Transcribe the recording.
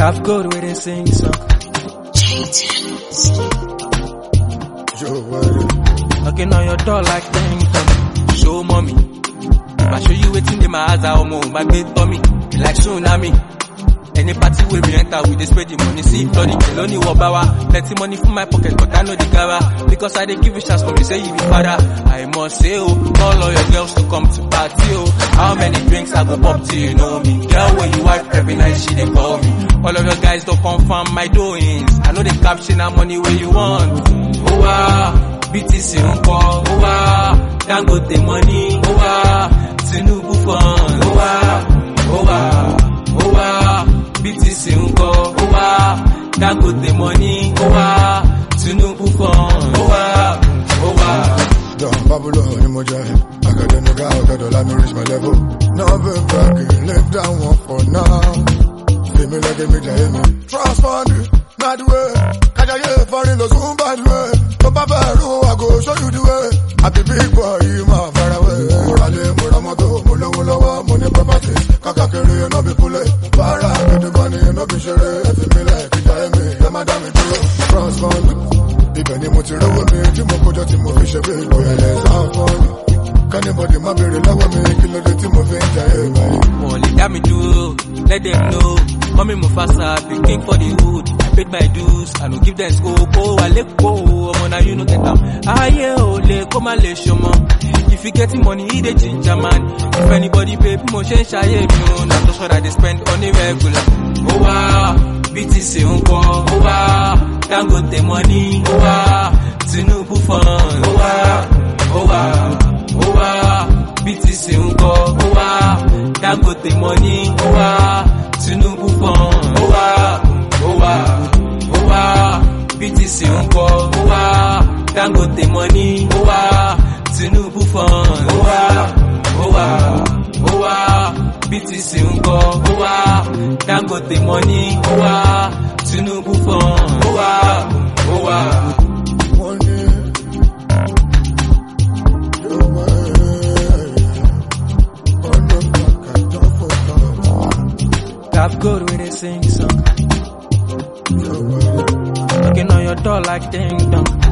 Have good way they sing song. Knocking on your door like ding dong. Show mommy. If I show you waiting in my eyes, I'll move my big tummy. Like tsunami. Any party where we enter, we just spread the money. See, bloody kill only wabawa. Plenty money from my pocket, but I know the gara. Because I didn't give a chance for me, say you be father. I must say, oh, call all your girls to come to party, oh. How many drinks I go pop till you know me? Girl, when you wife every night, she they call me. All of your guys don't confirm my doings. I know they caption that money where you want. Oh, wow, BTC unko. Oh, wow, Dangote money. Oh, wow, Tinubu fund. Oh, wow, oh, wow, oh, wow. BTC unko, owa, Dangote money, owa, Tinubu fund, owa. Don Pablo ni mo jẹ, academic out of the line to reach my level. Now been bragging, live down one for now. Feel me like a major me. Trust money, not the way. Kajaye foreign lo soon by the way. Papa Beru, I go show you the way. I be big boy, you my far away. Morale, Moramoto, Molo, money property. Kakakere, no be pulled. Para, get the money, no be sure. If me like Kajaye, yeah, madame, do. Trust money. Ibẹ̀ ni mo ti rówó mi, tí mo kójọ tí mo fi ṣe bí ìgbòyà lẹ̀ sáfọ́nì. Kánibọ̀dì má bèrè lọ́wọ́ mi, kí ló dé tí mo fi ń jẹ èèmọ̀ yìí. Wọ́n lè dá mi dúró, let them know. Mommy Mufasa, be king for the hood. I paid my dues, I no give them scope. Oh, I let go, ọmọ na you no get am. Ayé ò lè kó má lè ṣọmọ. If you getting money, he dey ginger man. If anybody pay, bí mo ṣe ń ṣayé mi o. Na to sure that they spend on a regular. Oh wow, BTC ńkọ́, oh wow, Dangote money, oh wow, Tinubu fund, oh wow, oh wow, oh wow, BTC ńkọ́, oh wow, Dangote money, oh wow, Tinubu fund, oh wow, oh wow, oh wow, BTC ńkọ́, oh wow, Dangote money, oh wow, Tinubu fund, oh wow, oh wow, oh wow, BTC ńkọ́, oh wow, Dangote money, oh wow, Tinubu fund, oh wow, oh wow. Money, your way. On the back, I don't forget. Have good way they sing song. Your way. Knocking on your door like ding dong.